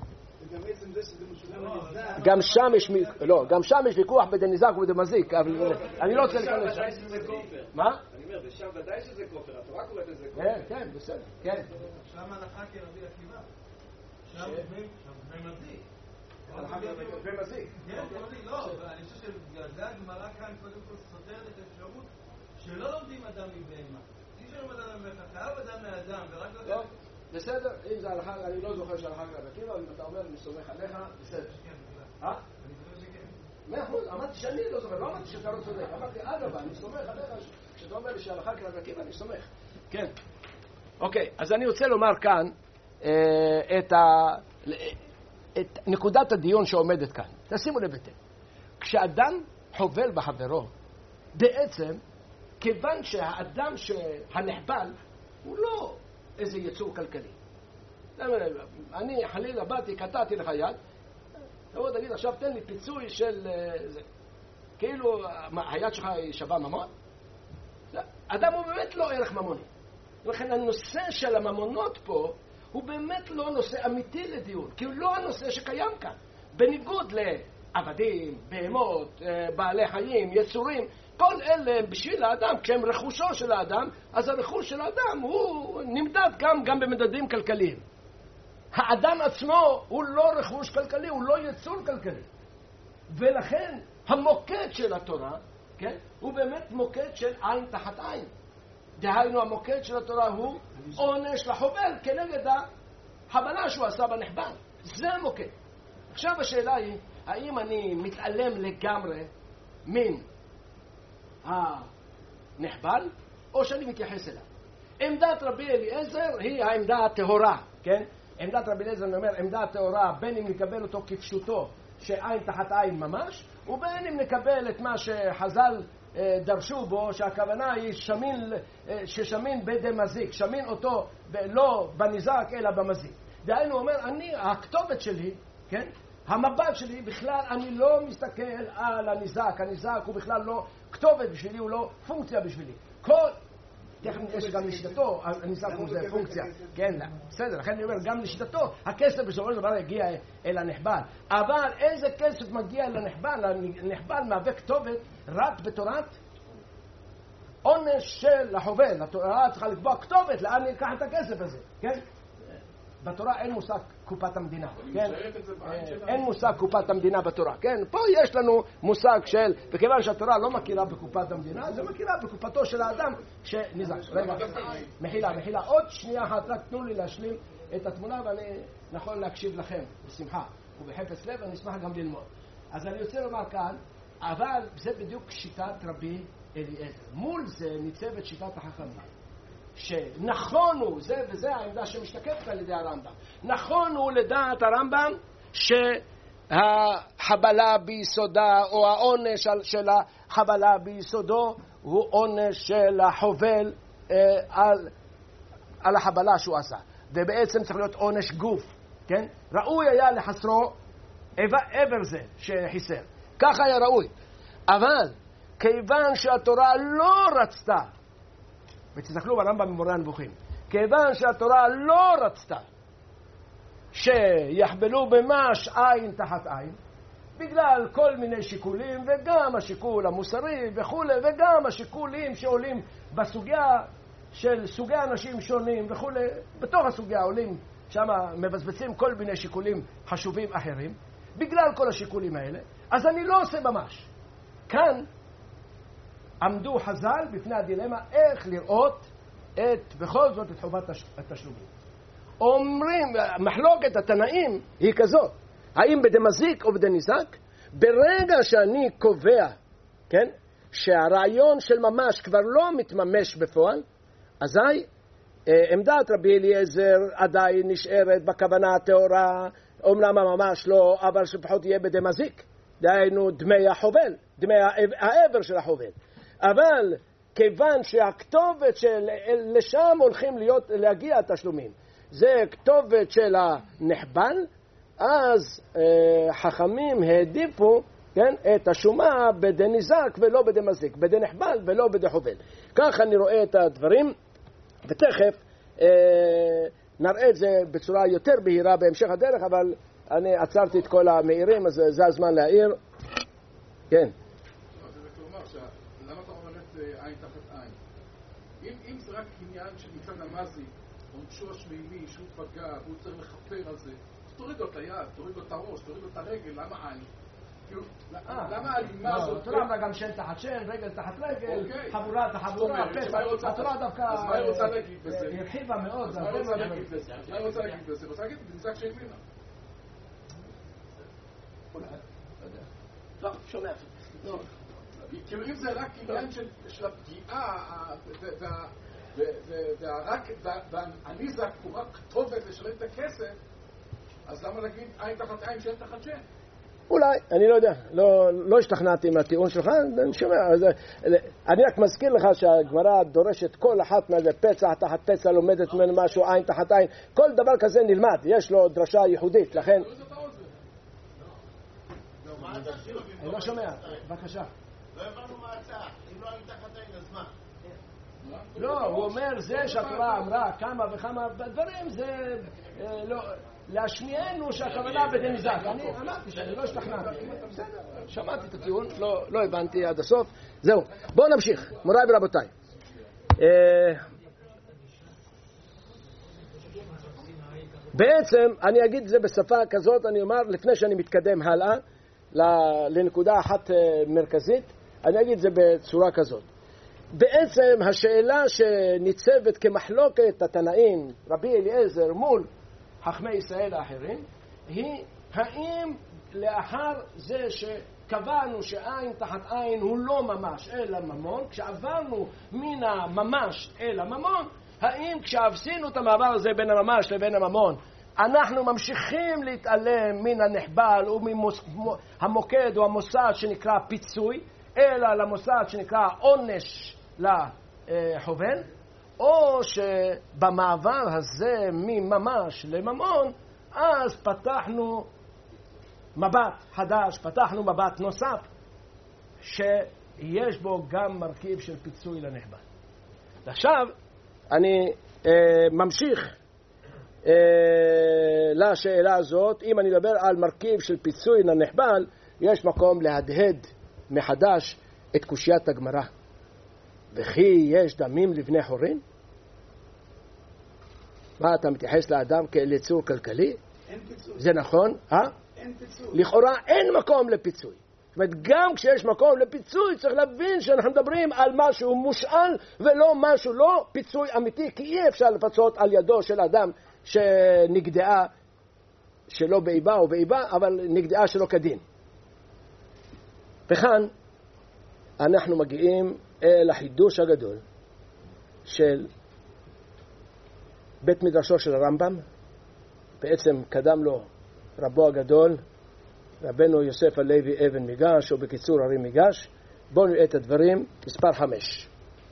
גם עצם זה שזה משולם לנזק. גם שם יש, לא, גם שם יש ויכוח בדין ניזק ובדמזיק, אבל אני לא רוצה להיכנס. ודאי שזה כופר. מה? אני אומר, ושם ודאי שזה כופר, התורה קוראת לזה כופר. כן, כן, בסדר, כן. שם הלכה כרבי עקיבא. שם דמי מזיק. ומזיק. כן, לא, אני חושב שזה הגמרא כאן קודם כל סותרת את האפשרות שלא לומדים אדם מבהמה. אי אפשר לומד אדם מבהמה, חייב אדם מאדם, ורק לא... טוב, בסדר, אם זה הלכה, אני לא זוכר שהלכה כרבי עקיבא, אבל אם אתה אומר, אני סומך עליך, בסדר. אה? אני חושב שכן. מאה אחוז, אמרתי שאני לא זוכר, לא אמרתי שאתה לא צודק, אמרתי, אדרבה, אני סומך עליך, כשאתה אומר לי שהלכה כרבי עקיבא, אני סומך. כן. אוקיי, אז אני רוצה לומר כאן את ה... את נקודת הדיון שעומדת כאן. תשימו לב היטב. כשאדם חובל בחברו, בעצם, כיוון שהאדם שהנחבל הוא לא איזה יצור כלכלי. אני חלילה באתי, קטעתי לך יד, תבוא תגיד עכשיו תן לי פיצוי של זה. כאילו היד שלך היא שווה ממון? לא. אדם הוא באמת לא ערך ממוני. לכן הנושא של הממונות פה הוא באמת לא נושא אמיתי לדיון, כי הוא לא הנושא שקיים כאן. בניגוד לעבדים, בהמות, בעלי חיים, יצורים, כל אלה בשביל האדם, כשהם רכושו של האדם, אז הרכוש של האדם הוא נמדד גם, גם במדדים כלכליים. האדם עצמו הוא לא רכוש כלכלי, הוא לא יצור כלכלי. ולכן המוקד של התורה, כן, הוא באמת מוקד של עין תחת עין. דהיינו המוקד של התורה הוא עונש לחובל כנגד החבלה שהוא עשה בנחבל. זה המוקד. עכשיו השאלה היא, האם אני מתעלם לגמרי מן הנחבל, או שאני מתייחס אליו? עמדת רבי אליעזר היא העמדה הטהורה, כן? עמדת רבי אליעזר, אני אומר, עמדה הטהורה, בין אם נקבל אותו כפשוטו, שעין תחת עין ממש, ובין אם נקבל את מה שחז"ל דרשו בו, שהכוונה היא שמין, ששמין בדמזיק, שמין אותו לא בניזק אלא במזיק. דהיינו אומר, אני, הכתובת שלי, כן? המבט שלי בכלל, אני לא מסתכל על הניזק, הניזק הוא בכלל לא כתובת בשבילי, הוא לא פונקציה בשבילי. כל, תכף יש גם לשיטתו, הניזק הוא זה פונקציה, כן, בסדר, לכן אני אומר, גם לשיטתו, הכסף בסופו של דבר יגיע אל הנחבל. אבל איזה כסף מגיע אל הנחבל? הנחבל מהווה כתובת רק בתורת עונש של החובל. התורה צריכה לקבוע כתובת לאן נלקח את הכסף הזה, כן? בתורה אין מושג קופת המדינה, כן? אין מושג קופת המדינה בתורה, כן? פה יש לנו מושג של, וכיוון שהתורה לא מכירה בקופת המדינה, זה מכירה בקופתו של האדם שנזק. רגע, מחילה, מחילה. עוד שנייה אחת, רק תנו לי להשלים את התמונה, ואני נכון להקשיב לכם בשמחה ובחפץ לב, אני אשמח גם ללמוד. אז אני רוצה לומר כאן, אבל זה בדיוק שיטת רבי אליעזר. מול זה ניצבת שיטת החכמים. שנכון הוא, זה וזה העמדה שמשתקפת על ידי הרמב"ם, נכון הוא לדעת הרמב"ם שהחבלה ביסודה או העונש של החבלה ביסודו הוא עונש של החובל אה, על, על החבלה שהוא עשה, ובעצם צריך להיות עונש גוף, כן? ראוי היה לחסרו עבר זה שחיסר, ככה היה ראוי. אבל כיוון שהתורה לא רצתה, ותסתכלו ברמב"ם במורה הנבוכים, כיוון שהתורה לא רצתה שיחבלו ממש עין תחת עין, בגלל כל מיני שיקולים, וגם השיקול המוסרי וכו', וגם השיקולים שעולים בסוגיה של סוגי אנשים שונים וכו', בתוך הסוגיה עולים שם מבזבצים כל מיני שיקולים חשובים אחרים, בגלל כל השיקולים האלה, אז אני לא עושה ממש. כאן עמדו חז"ל בפני הדילמה איך לראות את, בכל זאת, את חובת התשלומים. אומרים, מחלוקת התנאים היא כזאת, האם בדמזיק או בדניזק? ברגע שאני קובע, כן, שהרעיון של ממש כבר לא מתממש בפועל, אזי עמדת רבי אליעזר עדיין נשארת בכוונה הטהורה, אומנם ממש לא, אבל שפחות יהיה בדמזיק, דהיינו דמי החובל, דמי העבר של החובל. אבל כיוון שהכתובת של לשם הולכים להיות, להגיע התשלומים, זה כתובת של הנחבל, אז אה, חכמים העדיפו, כן, את השומה בדניזק ולא בדמזיק, בדנחבל ולא בדחובל. כך אני רואה את הדברים, ותכף אה, נראה את זה בצורה יותר בהירה בהמשך הדרך, אבל אני עצרתי את כל המאירים, אז זה הזמן להעיר. כן. למה אתה אומר את עין תחת עין? אם זה רק עניין של מצד המזי, עונשו השמימי, שהוא פגע, והוא צריך לחפר על זה, תוריד לו את היד, תוריד לו את הראש, תוריד לו את הרגל, למה עין? למה האלימה הזאת? התורה אמרה גם שן תחת שן, רגל תחת רגל, חבורה תחת חבורה, פסע. התורה דווקא אז מה היא רוצה להגיד בזה? הרחיבה מאוד. אז מה היא רוצה להגיד בזה? מה היא רוצה להגיד בזה? רוצה להגיד במצד של מינה. לא, שומע. כאילו אם זה רק עניין של הפגיעה והניזק הוא רק כתובת לשלם את הכסף, אז למה להגיד עין תחת עין, שן תחת שן? אולי, אני לא יודע, לא, לא השתכנעתי עם הטיעון שלך, אני שומע, אז, אני רק מזכיר לך שהגמרא דורשת כל אחת מאיזה פצע תחת פצע, לומדת ממנו משהו, עין תחת עין, כל דבר כזה נלמד, יש לו דרשה ייחודית, לכן... אני לא שומע, בבקשה. לא הבנו מה ההצעה, אם לא עין תחת עין, אז מה? לא, הוא אומר, זה שהתורה אמרה כמה וכמה דברים, זה לא... להשמיענו שהכוונה בדין ניזק. אני אמרתי שאני לא השתכנעתי. בסדר, שמעתי את הטיעון, לא, לא הבנתי עד הסוף. זהו, בואו נמשיך, מוריי ורבותיי. בעצם, אני אגיד את זה בשפה כזאת, אני אומר, לפני שאני מתקדם הלאה, לנקודה אחת מרכזית, אני אגיד את זה בצורה כזאת. בעצם, השאלה שניצבת כמחלוקת התנאים, רבי אליעזר מול חכמי ישראל האחרים, היא האם לאחר זה שקבענו שעין תחת עין הוא לא ממש אלא ממון, כשעברנו מן הממש אל הממון, האם כשעשינו את המעבר הזה בין הממש לבין הממון, אנחנו ממשיכים להתעלם מן הנחבל ומהמוקד או המוסד שנקרא פיצוי, אלא למוסד שנקרא עונש לחובל, או שבמעבר הזה מממש לממון, אז פתחנו מבט חדש, פתחנו מבט נוסף, שיש בו גם מרכיב של פיצוי לנחבל. עכשיו, אני אה, ממשיך אה, לשאלה הזאת. אם אני מדבר על מרכיב של פיצוי לנחבל, יש מקום להדהד מחדש את קושיית הגמרא. וכי יש דמים לבני חורין? מה, אתה מתייחס לאדם כאל יצור כלכלי? אין פיצוי. זה נכון? אה? אין פיצוי. לכאורה אין מקום לפיצוי. זאת אומרת, גם כשיש מקום לפיצוי, צריך להבין שאנחנו מדברים על משהו מושאל ולא משהו, לא פיצוי אמיתי, כי אי אפשר לפצות על ידו של אדם שנגדעה שלא באיבה או באיבה, אבל נגדעה שלא כדין. וכאן אנחנו מגיעים אל החידוש הגדול של בית מדרשו של הרמב"ם. בעצם קדם לו רבו הגדול, רבנו יוסף הלוי אבן מיגש, או בקיצור הרי מיגש. בואו נראה את הדברים, מספר חמש.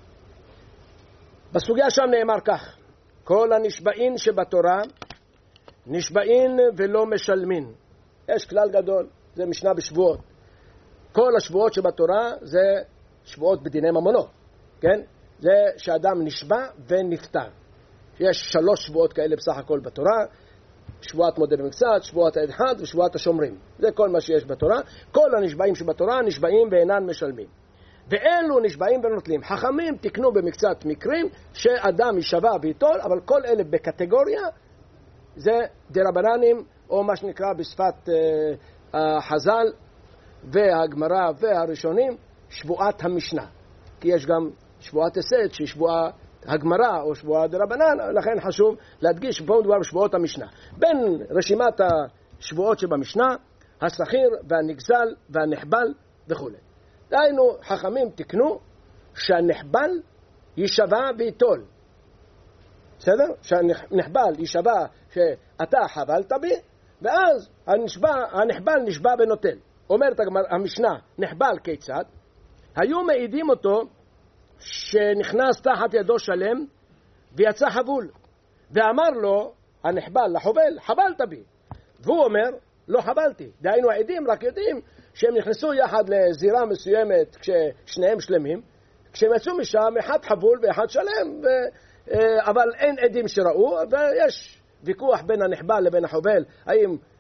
בסוגיה שם נאמר כך: כל הנשבעים שבתורה נשבעים ולא משלמים. יש כלל גדול, זה משנה בשבועות. כל השבועות שבתורה זה שבועות בדיני ממונו, כן? זה שאדם נשבע ונפטר. יש שלוש שבועות כאלה בסך הכל בתורה: שבועת מודה במקצת, שבועת העד אחד ושבועת השומרים. זה כל מה שיש בתורה. כל הנשבעים שבתורה נשבעים ואינן משלמים. ואלו נשבעים ונוטלים. חכמים תקנו במקצת מקרים שאדם ישבע ויטול, אבל כל אלה בקטגוריה זה דרבננים, או מה שנקרא בשפת אה, החז"ל והגמרא והראשונים שבועת המשנה. כי יש גם שבועת הסד שהיא שבועה הגמרא או שבועה דרבנן, לכן חשוב להדגיש פה מדובר בשבועות המשנה. בין רשימת השבועות שבמשנה, השכיר והנגזל והנחבל וכו'. דהיינו, חכמים תקנו שהנחבל יישבע ויטול. בסדר? שהנחבל יישבע שאתה חבלת בי, ואז הנשבע, הנחבל נשבע ונוטל. אומרת המשנה, נחבל כיצד? היו מעידים אותו שנכנס תחת ידו שלם ויצא חבול, ואמר לו הנחבל לחובל, חבלת בי, והוא אומר לא חבלתי. דהיינו העדים רק יודעים שהם נכנסו יחד לזירה מסוימת כששניהם שלמים, כשהם יצאו משם אחד חבול ואחד שלם, ו... אבל אין עדים שראו, ויש ויכוח בין הנחבל לבין החובל האם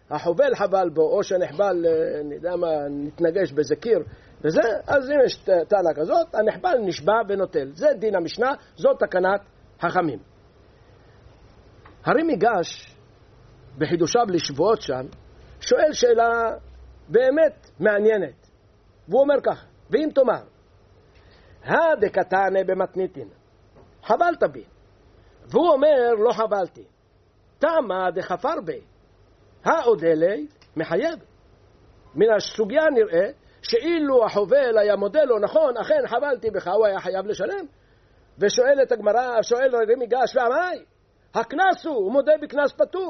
החובל חבל בו, או שנחבל, אני יודע מה, נתנגש באיזה קיר, וזה, אז אם יש טענה כזאת, הנחבל נשבע ונוטל. זה דין המשנה, זאת תקנת חכמים. הרי מיגש, בחידושיו לשבועות שם, שואל שאלה באמת מעניינת. והוא אומר כך, ואם תאמר, הדקתנה במתניתין, חבלת בי. והוא אומר, לא חבלתי. תמה דחפר בי. העודלי מחייב. מן הסוגיה נראה, שאילו החובל היה מודה לו, נכון, אכן חבלתי בך, הוא היה חייב לשלם. ושואל את הגמרא, שואל הרי מיגש, ועמי, הקנס הוא, הוא מודה בקנס פטור.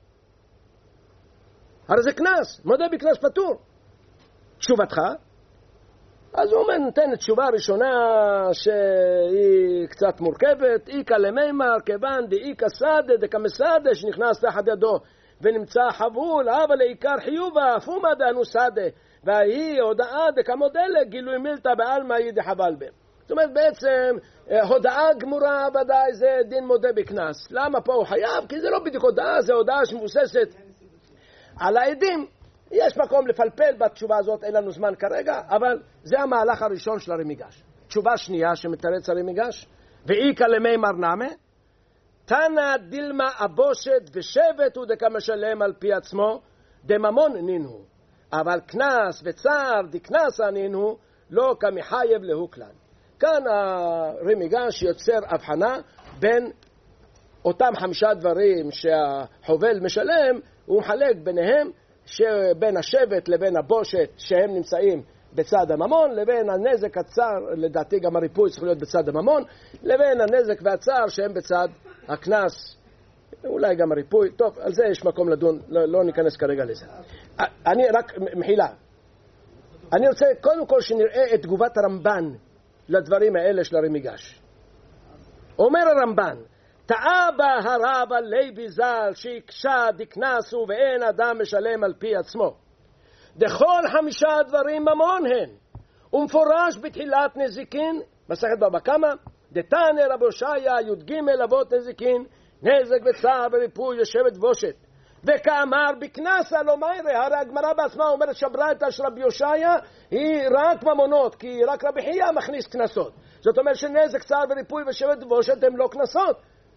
הרי זה קנס, מודה בקנס פטור. תשובתך? אז הוא אומר, נותן תשובה ראשונה שהיא קצת מורכבת, איקה למימר, כיוון דאיקה סדה, דקמסדה, שנכנס תחת ידו ונמצא חבול, אבל לעיקר חיובה, פומה דאנו סדה, והיא הודעה דקמודלה, גילוי מילתא בעלמא היא דחבל בהם. זאת אומרת, בעצם, הודעה גמורה ודאי זה דין מודה בקנס. למה פה הוא חייב? כי זה לא בדיוק הודעה, זה הודעה שמבוססת על העדים. יש מקום לפלפל בתשובה הזאת, אין לנו זמן כרגע, אבל זה המהלך הראשון של הרי מיגש. תשובה שנייה שמתרץ הרי מיגש, ואיקה למימר נמה, תנא דילמה אבושת ושבט הוא דקה משלם על פי עצמו, דממון נינו. אבל כנס וצער דקנסה נינו, לא כמחייב להו כלל. כאן הרי מיגש יוצר הבחנה בין אותם חמישה דברים שהחובל משלם, הוא מחלק ביניהם, שבין השבט לבין הבושת שהם נמצאים בצד הממון, לבין הנזק הצער, לדעתי גם הריפוי צריך להיות בצד הממון, לבין הנזק והצער שהם בצד הכנס, אולי גם הריפוי. טוב, על זה יש מקום לדון, לא, לא ניכנס כרגע לזה. אני רק מחילה, אני רוצה קודם כל שנראה את תגובת הרמב"ן לדברים האלה של הרי מיגש. אומר הרמב"ן, טעה בה הרבה לוי ז"ל שהקשה דקנסו ואין אדם משלם על פי עצמו. דכל חמישה דברים ממון הן, ומפורש בתחילת נזיקין, מסכת בבא קמא, דתנא רבי הושעיה י"ג אבות נזיקין, נזק וצער וריפוי ושבט ובושת. וכאמר בקנסה לא מיירי, הרי הגמרא בעצמה אומרת שהברייתא של רבי הושעיה היא רק ממונות, כי רק רבי חייא מכניס קנסות. זאת אומרת שנזק, צער וריפוי ושבט ובושת הם לא קנסות.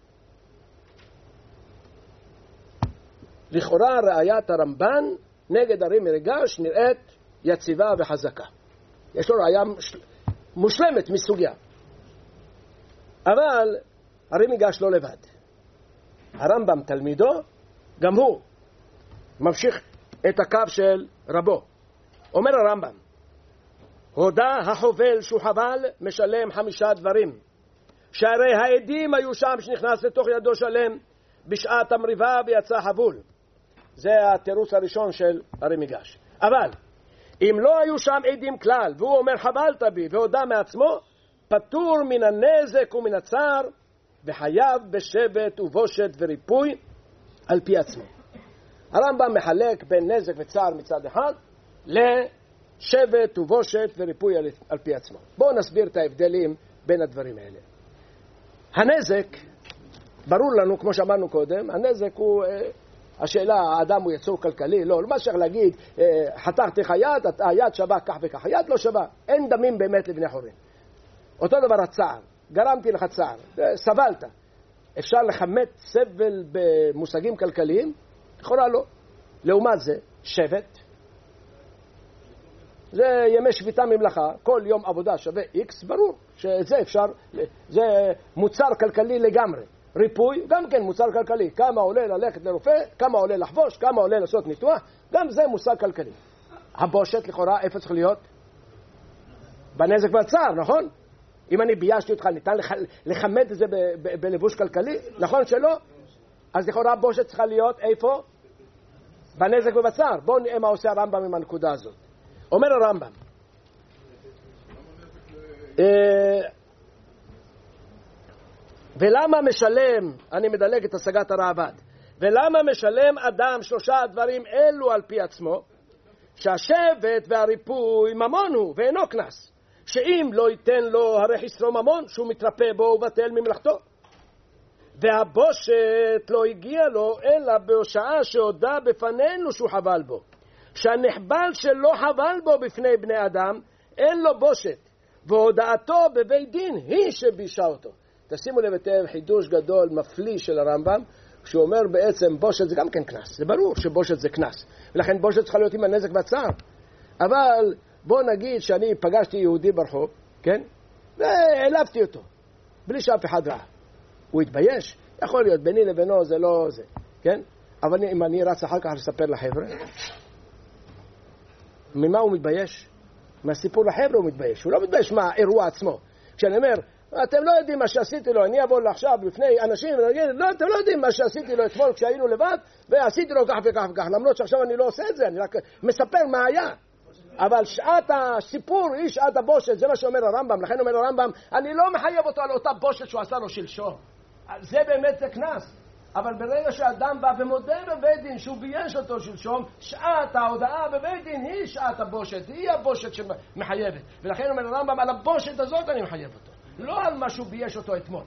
לכאורה ראיית הרמב"ן נגד הרי מיגש נראית יציבה וחזקה. יש לו ראייה מושלמת מסוגיה. אבל הרי מיגש לא לבד. הרמב"ם תלמידו, גם הוא ממשיך את הקו של רבו. אומר הרמב"ם, הודה החובל שהוא חבל משלם חמישה דברים, שהרי העדים היו שם שנכנס לתוך ידו שלם בשעת המריבה ויצא חבול. זה התירוץ הראשון של הרי מיגש. אבל אם לא היו שם עדים כלל והוא אומר חבלת בי והודה מעצמו, פטור מן הנזק ומן הצער וחייב בשבט ובושת וריפוי על פי עצמו. הרמב"ם מחלק בין נזק וצער מצד אחד לשבט ובושת וריפוי על פי עצמו. בואו נסביר את ההבדלים בין הדברים האלה. הנזק, ברור לנו כמו שאמרנו קודם, הנזק הוא השאלה, האדם הוא יצור כלכלי, לא, לא מה שצריך להגיד, חתכתי חייט, היד שווה כך וכך, היד לא שווה, אין דמים באמת לבני חורין. אותו דבר הצער, גרמתי לך צער, סבלת. אפשר לחמת סבל במושגים כלכליים? לכאורה לא. לעומת זה, שבט, זה ימי שביתה ממלכה, כל יום עבודה שווה X, ברור שזה אפשר, זה מוצר כלכלי לגמרי. ריפוי, גם כן מוצר כלכלי, כמה עולה ללכת לרופא, כמה עולה לחבוש, כמה עולה לעשות ניתוח, גם זה מושג כלכלי. הבושת לכאורה איפה צריך להיות? בנזק והצער, נכון? אם אני ביישתי אותך, ניתן לח... לחמד את זה ב... ב... בלבוש כלכלי, נכון שלא? אז לכאורה הבושת צריכה להיות איפה? בנזק ובצער. בואו נראה מה עושה הרמב"ם עם הנקודה הזאת. אומר הרמב"ם, ולמה משלם, אני מדלג את השגת הרעב"ד, ולמה משלם אדם שלושה דברים אלו על פי עצמו, שהשבט והריפוי ממון הוא ואינו קנס, שאם לא ייתן לו הרי חסרו ממון, שהוא מתרפא בו ובטל ממלאכתו. והבושת לא הגיע לו אלא בהושעה שהודע בפנינו שהוא חבל בו. שהנחבל שלא חבל בו בפני בני אדם אין לו בושת, והודעתו בבית דין היא שבישה אותו. תשימו לב היטב, חידוש גדול מפליא של הרמב"ם, כשהוא אומר בעצם בושת זה גם כן קנס. זה ברור שבושת זה קנס, ולכן בושת צריכה להיות עם הנזק והצער. אבל בוא נגיד שאני פגשתי יהודי ברחוב, כן? והעלבתי אותו בלי שאף אחד ראה. הוא התבייש? יכול להיות, ביני לבינו זה לא זה, כן? אבל אם אני רץ אחר כך לספר לחבר'ה, ממה הוא מתבייש? מהסיפור לחבר'ה הוא מתבייש. הוא לא מתבייש מהאירוע עצמו. כשאני אומר, אתם לא יודעים מה שעשיתי לו, אני אבוא עכשיו בפני אנשים ונגיד, לא, אתם לא יודעים מה שעשיתי לו אתמול כשהיינו לבד, ועשיתי לו כך וכך וכך, למרות שעכשיו אני לא עושה את זה, אני רק מספר מה היה. אבל שעת הסיפור היא שעת הבושת, זה מה שאומר הרמב"ם. לכן אומר הרמב"ם, אני לא מחייב אותו על אותה בושת שהוא עשה לו שלשום. זה באמת זה כנס. אבל ברגע שאדם בא ומודה בבית דין שהוא בייש אותו שלשום, שעת ההודעה בבית דין היא שעת הבושת, היא הבושת שמחייבת. ולכן אומר הרמב"ם, על הבושת הזאת אני מחייב אותו, לא על מה שהוא בייש אותו אתמול.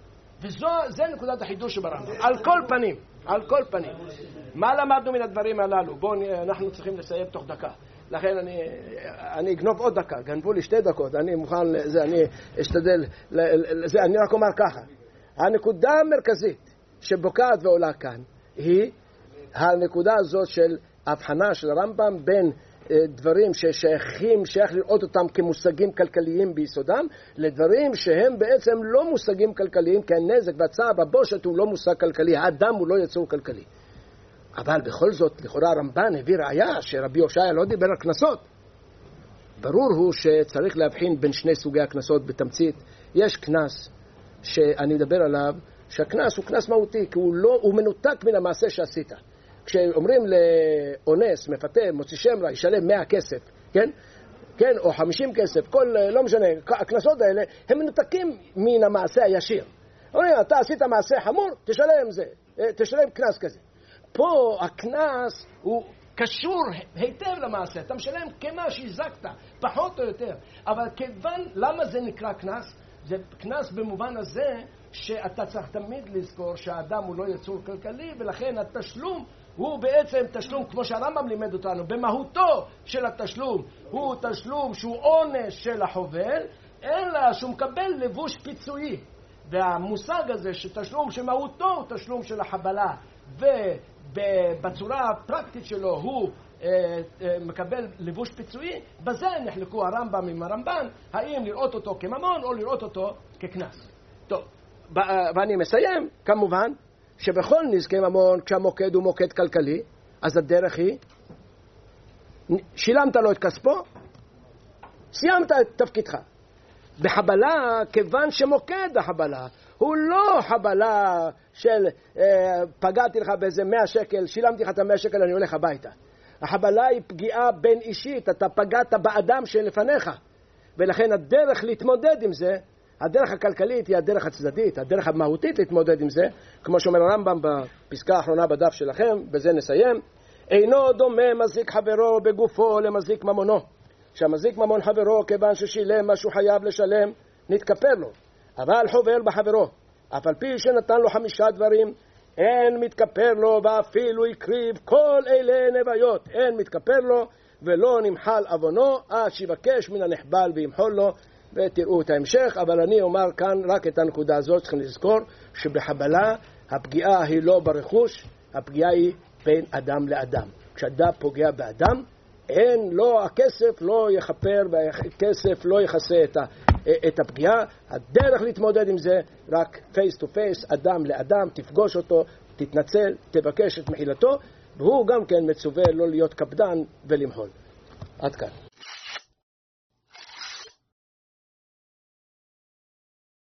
וזה נקודת החידוש שברמב"ם. על כל פנים, על כל פנים. מה למדנו מן הדברים הללו? בואו, אנחנו צריכים לסיים תוך דקה. לכן אני, אני אגנוב עוד דקה, גנבו לי שתי דקות, אני מוכן לזה, אני אשתדל לזה, אני רק אומר ככה. הנקודה המרכזית שבוקעת ועולה כאן היא הנקודה הזאת של הבחנה של הרמב"ם בין דברים ששייכים, שייך לראות אותם כמושגים כלכליים ביסודם, לדברים שהם בעצם לא מושגים כלכליים, כי הנזק והצער בבושת הוא לא מושג כלכלי, האדם הוא לא יצור כלכלי. אבל בכל זאת, לכאורה הרמב"ן הביא ראיה שרבי הושעיה לא דיבר על קנסות. ברור הוא שצריך להבחין בין שני סוגי הקנסות בתמצית. יש קנס שאני מדבר עליו, שהקנס הוא קנס מהותי, כי הוא, לא, הוא מנותק מן המעשה שעשית. כשאומרים לאונס, מפתה, מוציא שם רע, ישלם מאה כסף, כן? כן, או חמישים כסף, כל, לא משנה, הקנסות האלה, הם מנותקים מן המעשה הישיר. אומרים, אתה עשית מעשה חמור, תשלם זה, תשלם קנס כזה. פה הקנס הוא קשור היטב למעשה, אתה משלם כמה שהזקת, פחות או יותר. אבל כיוון, למה זה נקרא קנס? זה קנס במובן הזה שאתה צריך תמיד לזכור שהאדם הוא לא יצור כלכלי, ולכן התשלום הוא בעצם תשלום, כמו שהרמב"ם לימד אותנו, במהותו של התשלום הוא תשלום שהוא עונש של החובל, אלא שהוא מקבל לבוש פיצויי. והמושג הזה שתשלום שמהותו הוא תשלום של החבלה, ובצורה הפרקטית שלו הוא אה, אה, מקבל לבוש פיצויי, בזה נחלקו הרמב"ם עם הרמב"ן, האם לראות אותו כממון או לראות אותו כקנס. טוב, ואני מסיים, כמובן, שבכל נזקי ממון, כשהמוקד הוא מוקד כלכלי, אז הדרך היא, שילמת לו את כספו, סיימת את תפקידך. בחבלה, כיוון שמוקד החבלה, הוא לא חבלה של אה, פגעתי לך באיזה מאה שקל, שילמתי לך את המאה שקל, אני הולך הביתה. החבלה היא פגיעה בין אישית, אתה פגעת באדם שלפניך, ולכן הדרך להתמודד עם זה, הדרך הכלכלית היא הדרך הצדדית, הדרך המהותית להתמודד עם זה, כמו שאומר הרמב"ם בפסקה האחרונה בדף שלכם, בזה נסיים, אינו דומה מזיק חברו בגופו למזיק ממונו. שהמזיק ממון חברו כיוון ששילם משהו חייב לשלם, נתכפר לו. אבל חובל בחברו, אף על פי שנתן לו חמישה דברים, אין מתכפר לו ואפילו יקריב כל אלה נוויות, אין מתכפר לו ולא נמחל אבונו עד שיבקש מן הנחבל וימחול לו, ותראו את ההמשך. אבל אני אומר כאן רק את הנקודה הזאת, צריכים לזכור שבחבלה הפגיעה היא לא ברכוש, הפגיעה היא בין אדם לאדם. כשאדם פוגע באדם, אין, לא, הכסף לא יחפר והכסף לא יכסה את, ה, את הפגיעה. הדרך להתמודד עם זה רק face to face, אדם לאדם, תפגוש אותו, תתנצל, תבקש את מחילתו, והוא גם כן מצווה לא להיות קפדן ולמחול. עד כאן.